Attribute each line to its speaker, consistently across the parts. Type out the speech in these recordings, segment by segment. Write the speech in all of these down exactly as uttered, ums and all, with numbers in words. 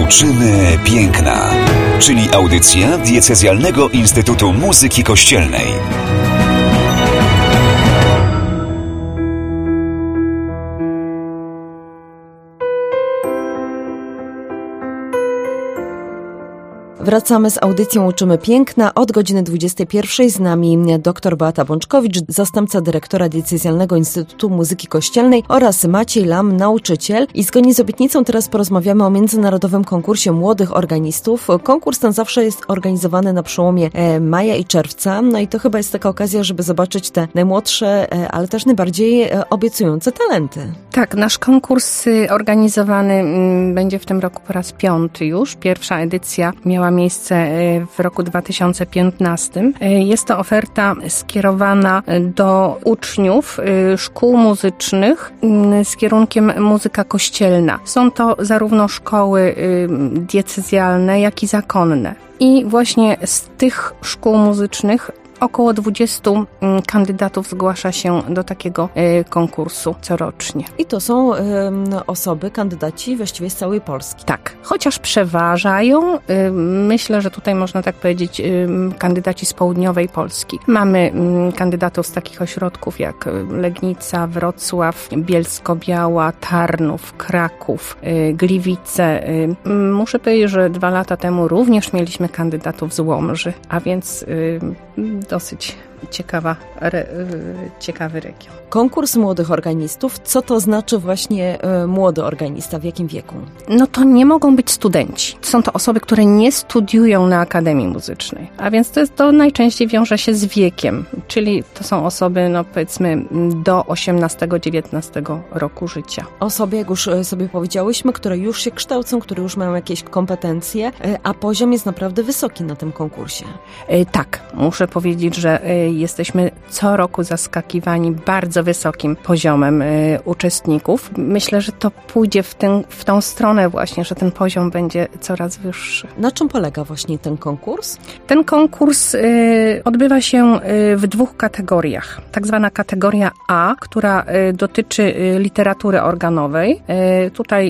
Speaker 1: Uczymy piękna, czyli audycja Diecezjalnego Instytutu Muzyki Kościelnej.
Speaker 2: Wracamy z audycją Uczymy Piękna. Od godziny dwudziestej pierwszej z nami dr Beata Bączkowicz, zastępca dyrektora Diecezjalnego Instytutu Muzyki Kościelnej, oraz Maciej Lam, nauczyciel. I zgodnie z obietnicą teraz porozmawiamy o międzynarodowym konkursie młodych organistów. Konkurs ten zawsze jest organizowany na przełomie maja i czerwca. No i to chyba jest taka okazja, żeby zobaczyć te najmłodsze, ale też najbardziej obiecujące talenty.
Speaker 3: Tak, nasz konkurs organizowany będzie w tym roku po raz piąty już. Pierwsza edycja miała miejsce w roku dwa tysiące piętnastym. Jest to oferta skierowana do uczniów szkół muzycznych z kierunkiem muzyka kościelna. Są to zarówno szkoły diecezjalne, jak i zakonne. I właśnie z tych szkół muzycznych około dwudziestu kandydatów zgłasza się do takiego konkursu corocznie.
Speaker 2: I to są y, osoby, kandydaci właściwie z całej Polski.
Speaker 3: Tak, chociaż przeważają, y, myślę, że tutaj można tak powiedzieć, y, kandydaci z południowej Polski. Mamy y, kandydatów z takich ośrodków jak Legnica, Wrocław, Bielsko-Biała, Tarnów, Kraków, y, Gliwice. Y, muszę powiedzieć, że dwa lata temu również mieliśmy kandydatów z Łomży, a więc y, dosyć ciekawa, re, ciekawy region.
Speaker 2: Konkurs młodych organistów. Co to znaczy właśnie y, młody organista? W jakim wieku?
Speaker 3: No to nie mogą być studenci. Są to osoby, które nie studiują na Akademii Muzycznej. A więc to, jest, to najczęściej wiąże się z wiekiem. Czyli to są osoby, no powiedzmy, do osiemnastego dziewiętnastego roku życia.
Speaker 2: Osoby, jak już sobie powiedziałyśmy, które już się kształcą, które już mają jakieś kompetencje, a poziom jest naprawdę wysoki na tym konkursie.
Speaker 3: Tak, muszę powiedzieć, że jesteśmy co roku zaskakiwani bardzo wysokim poziomem y, uczestników. Myślę, że to pójdzie w, ten, w tą stronę właśnie, że ten poziom będzie coraz wyższy.
Speaker 2: Na czym polega właśnie ten konkurs?
Speaker 3: Ten konkurs y, odbywa się y, w dwóch kategoriach. Tak zwana kategoria A, która y, dotyczy y, literatury organowej. Y, tutaj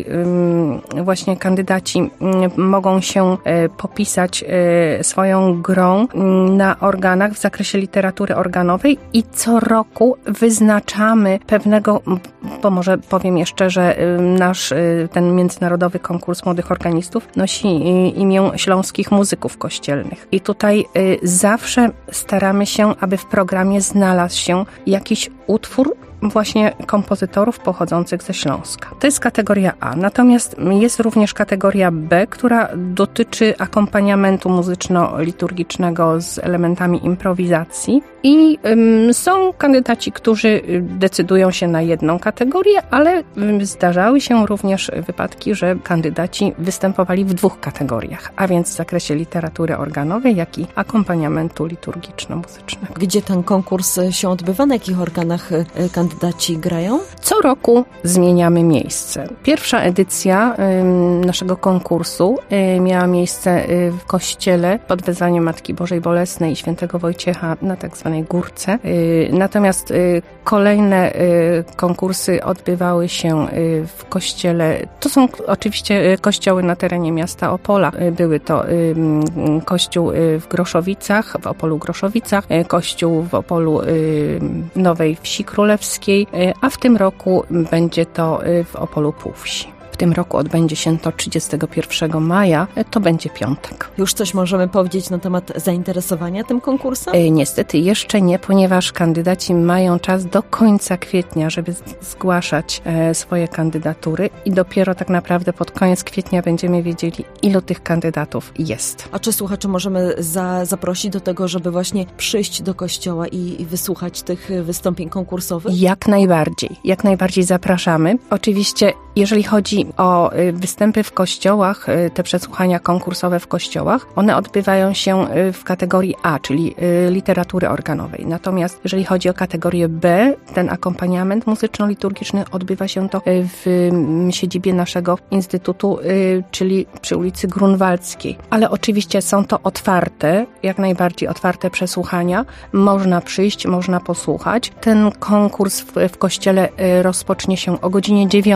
Speaker 3: y, właśnie kandydaci y, mogą się y, popisać y, swoją grą y, na organach w zakresie literatury organowej i co roku wyznaczamy pewnego, bo może powiem jeszcze, że nasz ten międzynarodowy konkurs młodych organistów nosi imię Śląskich Muzyków Kościelnych. I tutaj zawsze staramy się, aby w programie znalazł się jakiś utwór właśnie kompozytorów pochodzących ze Śląska. To jest kategoria A. Natomiast jest również kategoria B, która dotyczy akompaniamentu muzyczno-liturgicznego z elementami improwizacji. I ym, są kandydaci, którzy decydują się na jedną kategorię, ale ym, zdarzały się również wypadki, że kandydaci występowali w dwóch kategoriach, a więc w zakresie literatury organowej, jak i akompaniamentu liturgiczno-muzycznego.
Speaker 2: Gdzie ten konkurs się odbywa? Na jakich organach kandydaci grają?
Speaker 3: Co roku zmieniamy miejsce. Pierwsza edycja ym, naszego konkursu y, miała miejsce y, w kościele pod wezwaniem Matki Bożej Bolesnej i Świętego Wojciecha na tak zwanej Górce. Y, natomiast y, kolejne y, konkursy odbywały się y, w kościele. To są oczywiście y, kościoły na terenie miasta Opola. Y, były to y, kościół y, w Groszowicach, w Opolu Groszowicach, y, kościół w Opolu y, Nowej Wsi Królewskiej, a w tym roku będzie to w Opolu Półwsi. W tym roku odbędzie się to trzydziestego pierwszego maja, to będzie piątek.
Speaker 2: Już coś możemy powiedzieć na temat zainteresowania tym konkursem?
Speaker 3: E, niestety jeszcze nie, ponieważ kandydaci mają czas do końca kwietnia, żeby zgłaszać e, swoje kandydatury i dopiero tak naprawdę pod koniec kwietnia będziemy wiedzieli, ilu tych kandydatów jest.
Speaker 2: A czy słuchaczy możemy za, zaprosić do tego, żeby właśnie przyjść do kościoła i, i wysłuchać tych wystąpień konkursowych?
Speaker 3: Jak najbardziej, jak najbardziej zapraszamy. Oczywiście, jeżeli chodzi o występy w kościołach, te przesłuchania konkursowe w kościołach, one odbywają się w kategorii A, czyli literatury organowej. Natomiast jeżeli chodzi o kategorię B, ten akompaniament muzyczno-liturgiczny odbywa się to w siedzibie naszego instytutu, czyli przy ulicy Grunwaldzkiej. Ale oczywiście są to otwarte, jak najbardziej otwarte przesłuchania. Można przyjść, można posłuchać. Ten konkurs w, w kościele rozpocznie się o godzinie dziewiątej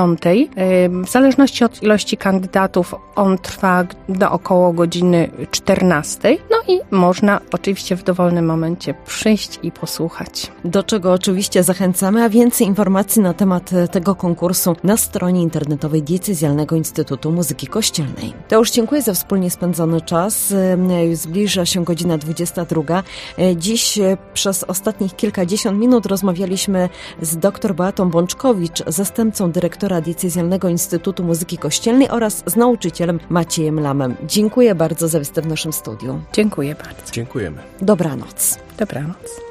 Speaker 3: W zależności od ilości kandydatów on trwa do około godziny czternastej. No i można oczywiście w dowolnym momencie przyjść i posłuchać.
Speaker 2: Do czego oczywiście zachęcamy, a więcej informacji na temat tego konkursu na stronie internetowej Diecezjalnego Instytutu Muzyki Kościelnej. To już dziękuję za wspólnie spędzony czas. Zbliża się godzina dwudziesta druga. Dziś przez ostatnich kilkadziesiąt minut rozmawialiśmy z dr Beatą Bączkowicz, zastępcą dyrektora Diecezjalnego Instytutu Muzyki Kościelnej oraz z nauczycielem Maciejem Lamem. Dziękuję bardzo za występ w naszym studiu.
Speaker 3: Dziękuję bardzo.
Speaker 4: Dziękujemy.
Speaker 2: Dobranoc.
Speaker 3: Dobranoc.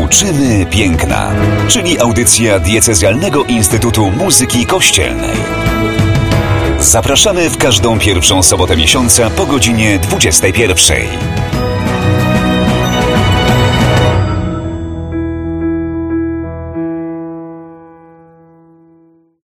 Speaker 1: Uczymy piękna, czyli audycja Diecezjalnego Instytutu Muzyki Kościelnej. Zapraszamy w każdą pierwszą sobotę miesiąca po godzinie dwudziestej pierwszej.